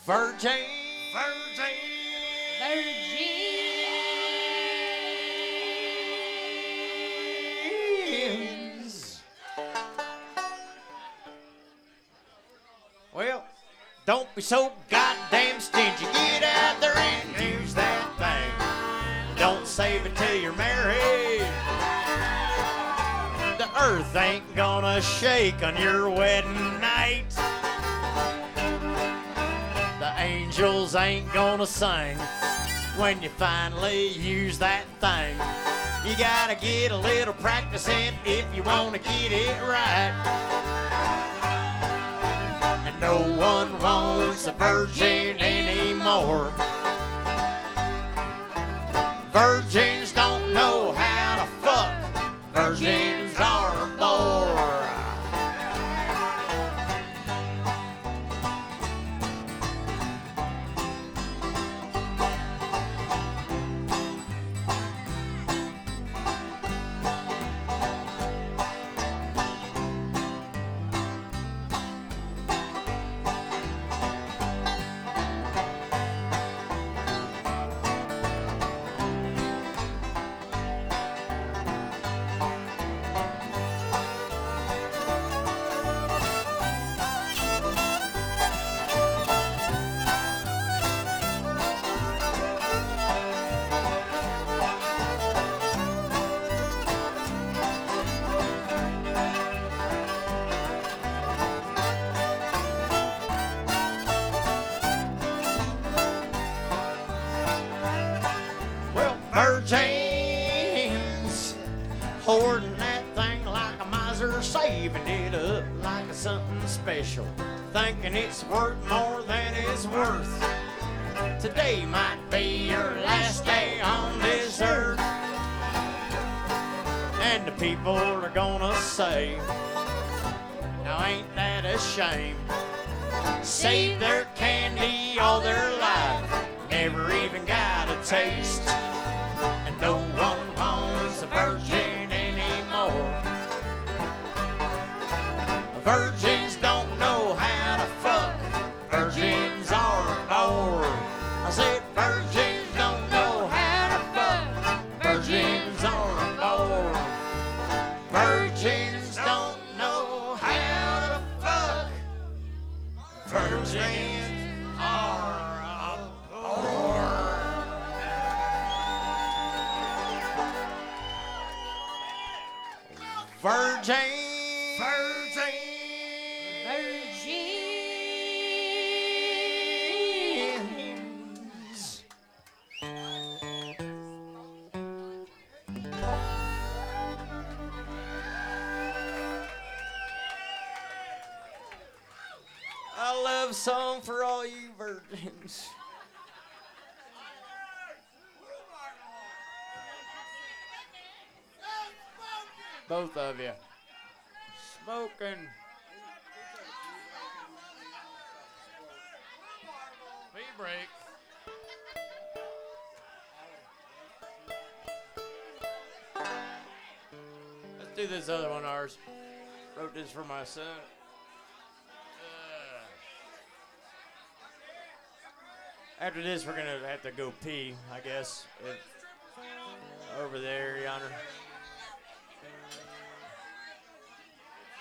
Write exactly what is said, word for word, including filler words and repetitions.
Virgin. Virgin. Virgins. Well, don't be so goddamn stingy. Get out there and use that thing. Don't save it till you're married. The earth ain't gonna shake on your wedding night. The angels ain't gonna sing when you finally use that thing. You gotta get a little practice in if you wanna get it right. And no one wants a virgin anymore. Virgins don't know how to fuck. Virgins are a bore. Virgins hoarding that thing like a miser, saving it up like it's something special, thinking it's worth more than it's worth. Today might be your last day on this earth, and the people are gonna say, now ain't that a shame? Save their candy all their life, never even got a taste. And no one wants a virgin anymore. Virgins don't know how to fuck. Virgins are a bore. I said virgins don't know how to fuck. Virgins are a bore. Virgins don't know how to fuck. Virgins are a bore. Virgin. Virgin. Virgins. A love song for all you virgins. Both of you. Smoking. Speed break. Let's do this other one, ours. Wrote this for my son. Uh, after this, we're gonna have to go pee, I guess. If, over there, yonder.